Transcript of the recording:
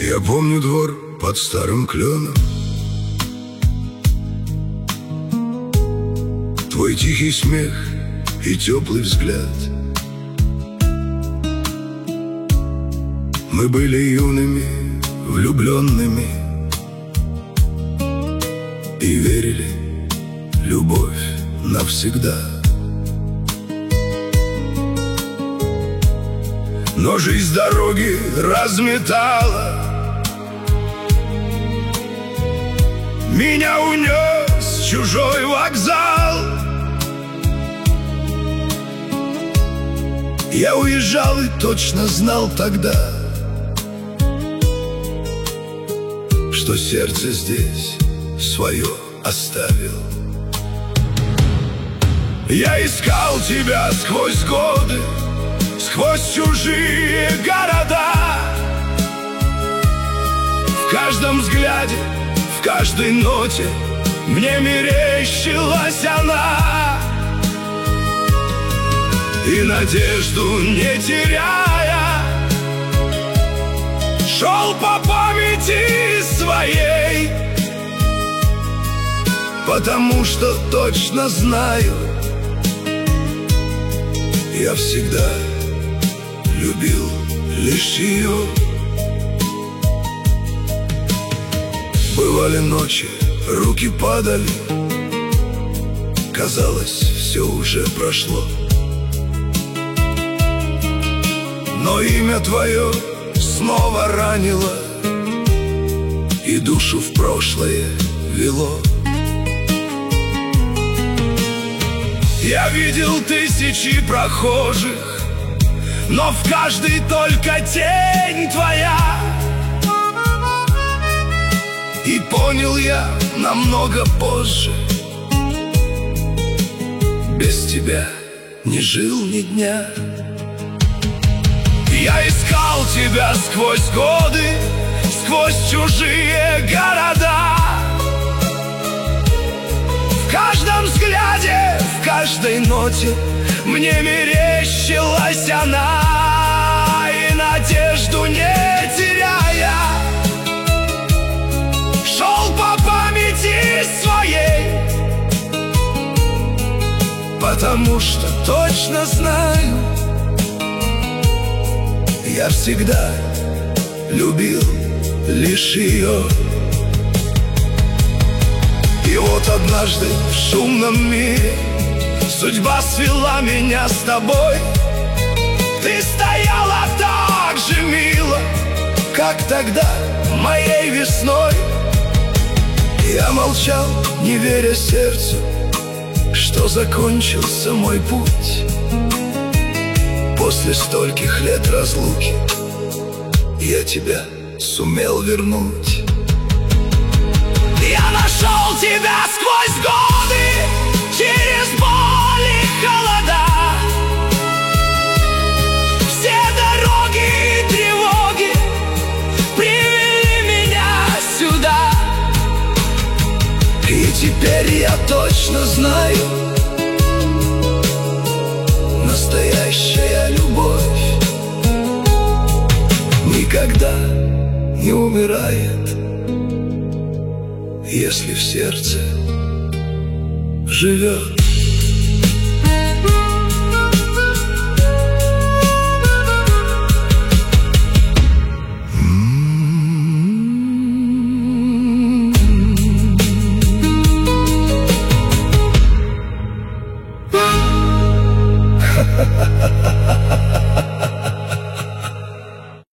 Я помню двор под старым кленом, твой тихий смех и теплый взгляд. Мы были юными, влюбленными и верили, любовь навсегда. Но жизнь дороги разметала, меня унес чужой вокзал. Я уезжал и точно знал тогда, что сердце здесь свое оставил. Я искал тебя сквозь годы, сквозь чужие города. В каждом взгляде, в каждой ноте мне мерещилась она. И надежду не теряя, шел по памяти своей, потому что точно знаю, я всегда любил лишь ее. Бывали ночи, руки падали, казалось, все уже прошло. Но имя твое снова ранило и душу в прошлое вело. Я видел тысячи прохожих, но в каждой только тень твоя. И понял я намного позже, без тебя не жил ни дня. Я искал тебя сквозь годы, сквозь чужие города. В каждом взгляде, в каждой ноте мне мерещилась она. И надежду не теряя, шел по памяти своей, потому что точно знаю, я всегда любил лишь ее. И вот однажды в шумном мире судьба свела меня с тобой. Ты стояла так же мило, как тогда, моей весной. Я молчал, не веря сердцу, что закончился мой путь. После стольких лет разлуки я тебя сумел вернуть. Я нашел тебя сквозь годы, через боль и холода. Все дороги и тревоги привели меня сюда. И теперь я точно знаю, настоящая любовь никогда не умирает, если в сердце живет.